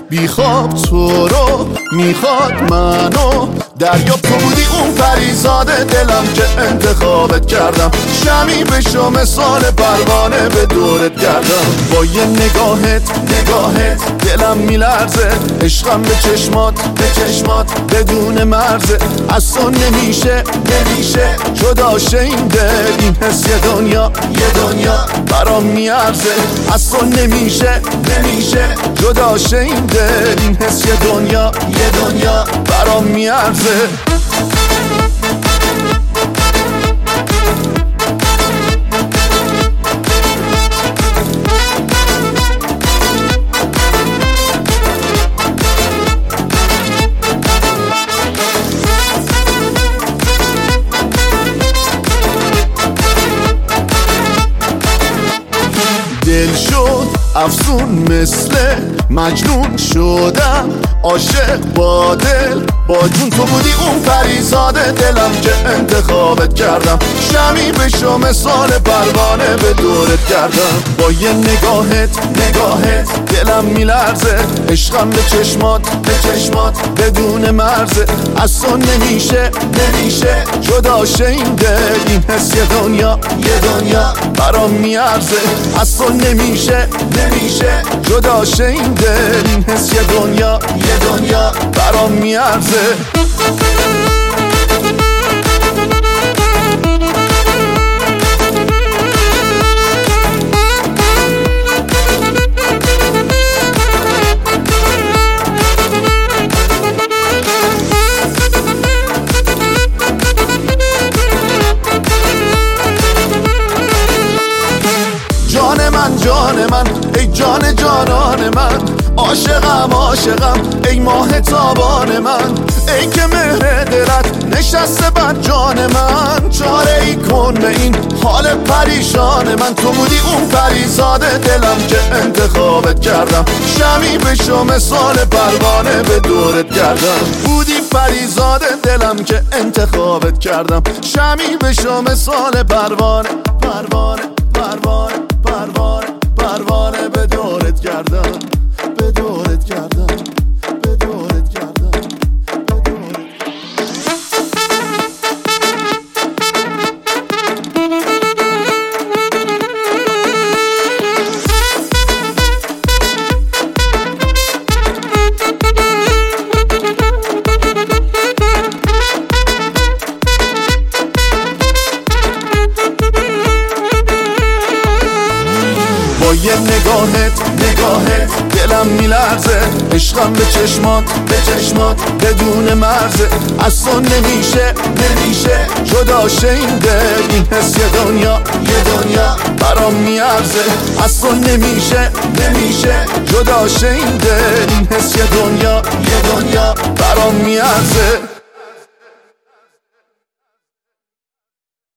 بی خواب تو رو میخواد منو دریا تو بودی اون پریزاد دلم که انتخابت کردم شمی بشو مثال پروانه به دورت گردم با یه نگاهت دلم میلرزه عشقم به چشمات بدون مرزه از تو نمیشه جدا شه این دل این حس یه دنیا برام میارزه از تو نمیشه جدا شه این دل این حس یه دنیا برام میارزه دل شد افسون مثل مجنون شدم عاشق با دل با جون تو بودی اون پریزاد دلم که انتخابت کردم شمی بشو مثال پروانه به دورت گردم با یه نگاهت دلم میلرزه عشقم به چشمات بدون مرزه از تو نمیشه جدا شه این دل این حس یه دنیا برام میارزه از تو نمیشه جدا شه این دل این حس یه دنیا برام میارزه جان من ای جانان من عاشقم ای ماه تابان من ای که مهر دلت نشسته بر جان من چاره ای کن به این حال پریشان من تو بودی اون پریزاد دلم که انتخابت کردم شمی بشو مثال پروانه به دورت گردم بودی پریزاد دلم که انتخابت کردم شمی بشو مثال پروانه به دورت گردم با یه نگاهت دلم میلرزه عشقم به چشمات بدون مرزه از تو نمیشه جدا شه این دل این حس یه دنیا برام میارزه از تو نمیشه جدا شه این دل این حس یه دنیا برام میارزه